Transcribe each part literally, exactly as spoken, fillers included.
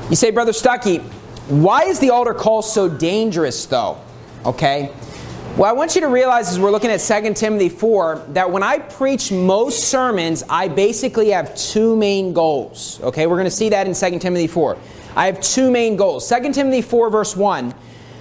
You say, Brother Stuckey, why is the altar call so dangerous though? Okay. Well, I want you to realize as we're looking at Second Timothy four, that when I preach most sermons, I basically have two main goals. Okay, we're going to see that in Second Timothy four. I have two main goals. Second Timothy four verse one,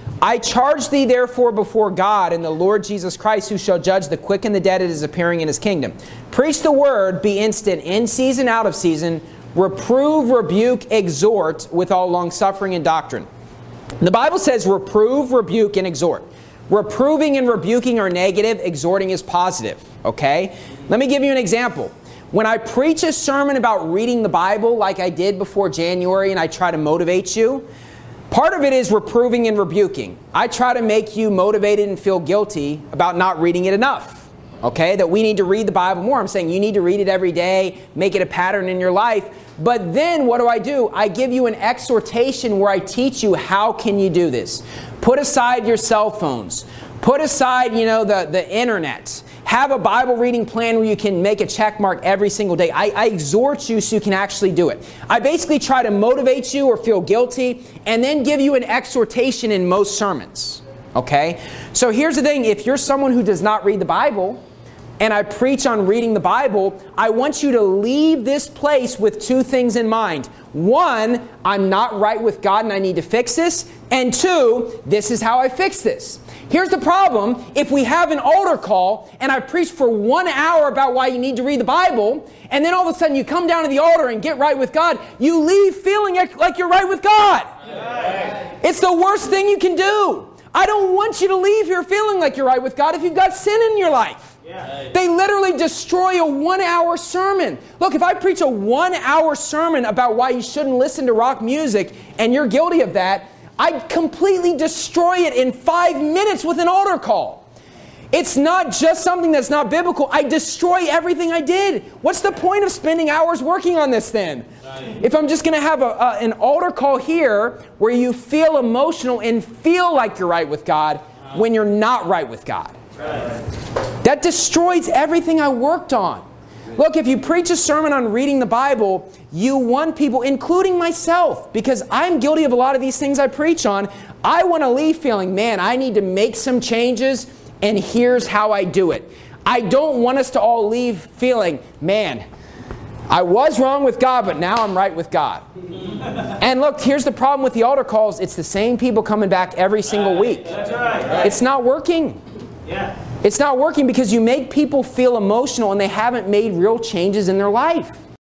I charge thee therefore before God and the Lord Jesus Christ, who shall judge the quick and the dead at his appearing in his kingdom. Preach the word, be instant, in season, out of season, reprove, rebuke, exhort with all longsuffering and doctrine. The Bible says reprove, rebuke, and exhort. Reproving and rebuking are negative, exhorting is positive, okay? Let me give you an example. When I preach a sermon about reading the Bible like I did before January and I try to motivate you, part of it is reproving and rebuking. I try to make you motivated and feel guilty about not reading it enough, okay? That we need to read the Bible more. I'm saying you need to read it every day, make it a pattern in your life. But then what do I do? I give you an exhortation where I teach you how can you do this. Put aside your cell phones. Put aside, you know, the, the internet. Have a Bible reading plan where you can make a check mark every single day. I, I exhort you so you can actually do it. I basically try to motivate you or feel guilty and then give you an exhortation in most sermons. Okay? So here's the thing. If you're someone who does not read the Bible and I preach on reading the Bible, I want you to leave this place with two things in mind. One, I'm not right with God and I need to fix this. And two, this is how I fix this. Here's the problem. If we have an altar call and I preach for one hour about why you need to read the Bible, and then all of a sudden you come down to the altar and get right with God, you leave feeling like you're right with God. Yes. It's the worst thing you can do. I don't want you to leave here feeling like you're right with God if you've got sin in your life. Yeah. They literally destroy a one-hour sermon. Look, if I preach a one-hour sermon about why you shouldn't listen to rock music and you're guilty of that, I'd completely destroy it in five minutes with an altar call. It's not just something that's not biblical. I destroy everything I did. What's the point of spending hours working on this then? If I'm just going to have a, a, an altar call here where you feel emotional and feel like you're right with God when you're not right with God. That destroys everything I worked on. Look, if you preach a sermon on reading the Bible, you want people, including myself, because I'm guilty of a lot of these things I preach on, I want to leave feeling, man, I need to make some changes, and here's how I do it. I don't want us to all leave feeling, man, I was wrong with God, but now I'm right with God. And look, here's the problem with the altar calls. It's the same people coming back every single week. That's right. It's not working. Yeah. It's not working because you make people feel emotional and they haven't made real changes in their life.